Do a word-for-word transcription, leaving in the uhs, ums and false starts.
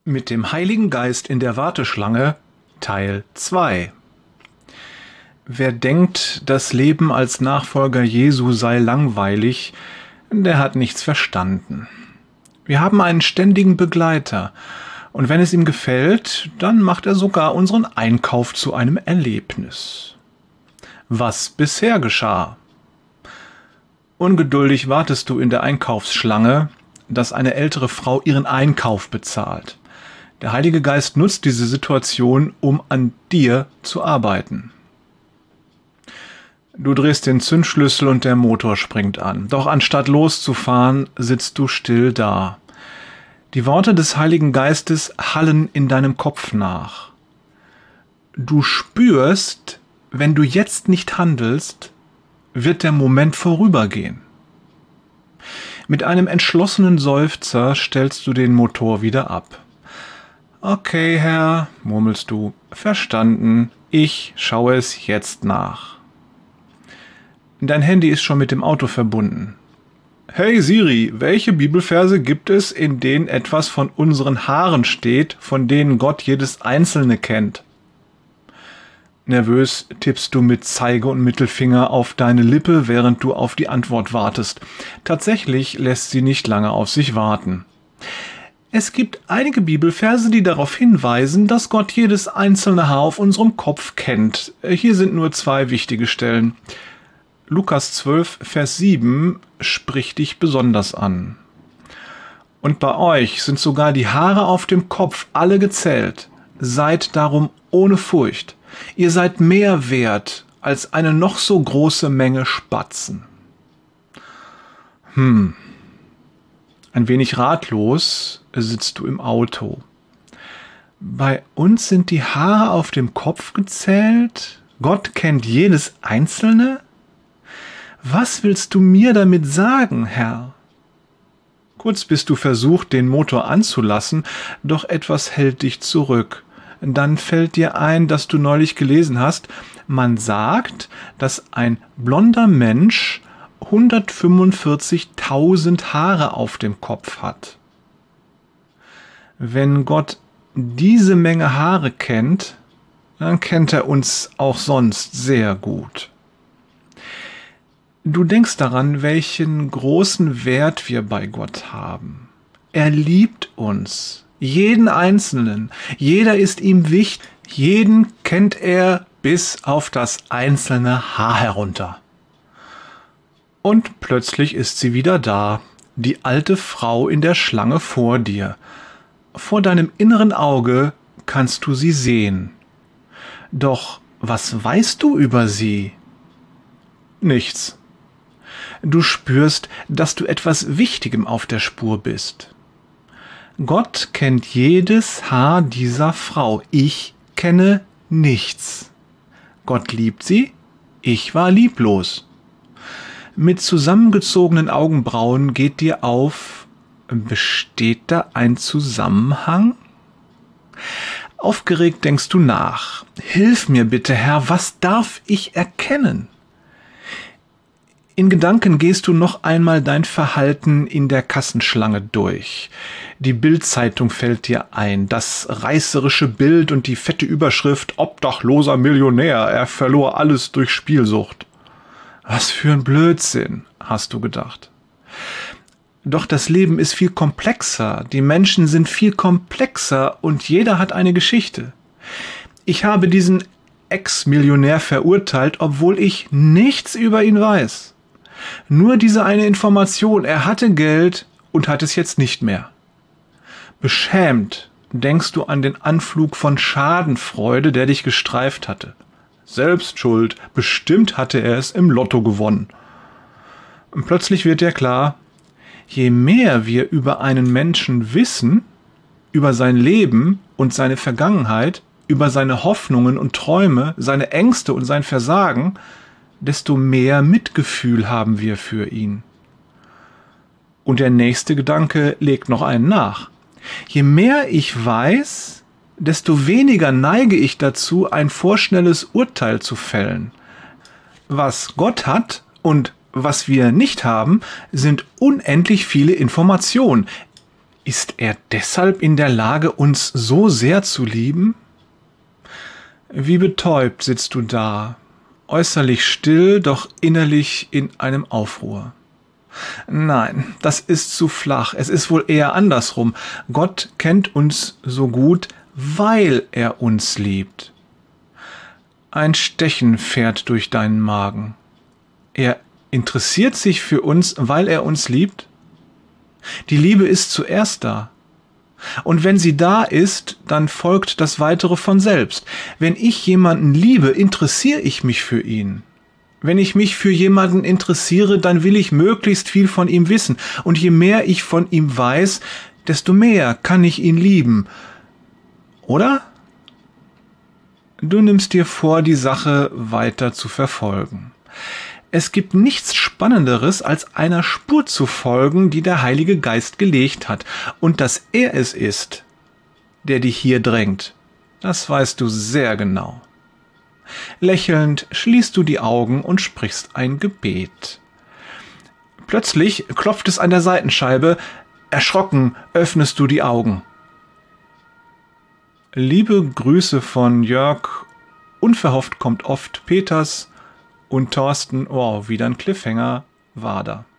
Mit dem Heiligen Geist in der Warteschlange Teil zwei. Wer denkt, das Leben als Nachfolger Jesu sei langweilig, der hat nichts verstanden. Wir haben einen ständigen Begleiter, und wenn es ihm gefällt, dann macht er sogar unseren Einkauf zu einem Erlebnis. Was bisher geschah? Ungeduldig wartest du in der Einkaufsschlange, dass eine ältere Frau ihren Einkauf bezahlt. Der Heilige Geist nutzt diese Situation, um an dir zu arbeiten. Du drehst den Zündschlüssel und der Motor springt an. Doch anstatt loszufahren, sitzt du still da. Die Worte des Heiligen Geistes hallen in deinem Kopf nach. Du spürst, wenn du jetzt nicht handelst, wird der Moment vorübergehen. Mit einem entschlossenen Seufzer stellst du den Motor wieder ab. Okay, Herr, murmelst du, verstanden, ich schaue es jetzt nach. Dein Handy ist schon mit dem Auto verbunden. Hey Siri, welche Bibelverse gibt es, in denen etwas von unseren Haaren steht, von denen Gott jedes einzelne kennt? Nervös tippst du mit Zeige und Mittelfinger auf deine Lippe, während du auf die Antwort wartest. Tatsächlich lässt sie nicht lange auf sich warten. Es gibt einige Bibelverse, die darauf hinweisen, dass Gott jedes einzelne Haar auf unserem Kopf kennt. Hier sind nur zwei wichtige Stellen. Lukas zwölf, Vers sieben spricht dich besonders an. Und bei euch sind sogar die Haare auf dem Kopf alle gezählt. Seid darum ohne Furcht. Ihr seid mehr wert als eine noch so große Menge Spatzen. Hm. Ein wenig ratlos sitzt du im Auto. Bei uns sind die Haare auf dem Kopf gezählt? Gott kennt jedes einzelne? Was willst du mir damit sagen, Herr? Kurz bist du versucht, den Motor anzulassen, doch etwas hält dich zurück. Dann fällt dir ein, dass du neulich gelesen hast, man sagt, dass ein blonder Mensch hundertfünfundvierzigtausend Haare auf dem Kopf hat. Wenn Gott diese Menge Haare kennt, dann kennt er uns auch sonst sehr gut. Du denkst daran, welchen großen Wert wir bei Gott haben. Er liebt uns, jeden Einzelnen. Jeder ist ihm wichtig. Jeden kennt er bis auf das einzelne Haar herunter. Und plötzlich ist sie wieder da, die alte Frau in der Schlange vor dir. Vor deinem inneren Auge kannst du sie sehen. Doch was weißt du über sie? Nichts. Du spürst, dass du etwas Wichtigem auf der Spur bist. Gott kennt jedes Haar dieser Frau. Ich kenne nichts. Gott liebt sie, ich war lieblos. Mit zusammengezogenen Augenbrauen geht dir auf, besteht da ein Zusammenhang? Aufgeregt denkst du nach. Hilf mir bitte, Herr, was darf ich erkennen? In Gedanken gehst du noch einmal dein Verhalten in der Kassenschlange durch. Die Bild-Zeitung fällt dir ein, das reißerische Bild und die fette Überschrift Obdachloser Millionär, er verlor alles durch Spielsucht. Was für ein Blödsinn, hast du gedacht. Doch das Leben ist viel komplexer, die Menschen sind viel komplexer und jeder hat eine Geschichte. Ich habe diesen Ex-Millionär verurteilt, obwohl ich nichts über ihn weiß. Nur diese eine Information, er hatte Geld und hat es jetzt nicht mehr. Beschämt denkst du an den Anflug von Schadenfreude, der dich gestreift hatte. Selbst schuld, bestimmt hatte er es im Lotto gewonnen. Und plötzlich wird dir klar, je mehr wir über einen Menschen wissen, über sein Leben und seine Vergangenheit, über seine Hoffnungen und Träume, seine Ängste und sein Versagen, desto mehr Mitgefühl haben wir für ihn. Und der nächste Gedanke legt noch einen nach. Je mehr ich weiß, desto weniger neige ich dazu, ein vorschnelles Urteil zu fällen. Was Gott hat und was wir nicht haben, sind unendlich viele Informationen. Ist er deshalb in der Lage, uns so sehr zu lieben? Wie betäubt sitzt du da, äußerlich still, doch innerlich in einem Aufruhr. Nein, das ist zu flach. Es ist wohl eher andersrum. Gott kennt uns so gut, weil er uns liebt. Ein Stechen fährt durch deinen Magen. Er interessiert sich für uns, weil er uns liebt? Die Liebe ist zuerst da. Und wenn sie da ist, dann folgt das Weitere von selbst. Wenn ich jemanden liebe, interessiere ich mich für ihn. Wenn ich mich für jemanden interessiere, dann will ich möglichst viel von ihm wissen. Und je mehr ich von ihm weiß, desto mehr kann ich ihn lieben. Oder? Du nimmst dir vor, die Sache weiter zu verfolgen. Es gibt nichts Spannenderes, als einer Spur zu folgen, die der Heilige Geist gelegt hat. Und dass er es ist, der dich hier drängt, das weißt du sehr genau. Lächelnd schließt du die Augen und sprichst ein Gebet. Plötzlich klopft es an der Seitenscheibe. Erschrocken öffnest du die Augen. Liebe Grüße von Jörg. Unverhofft kommt oft Peters und Thorsten, wow, wieder ein Cliffhanger, Wader.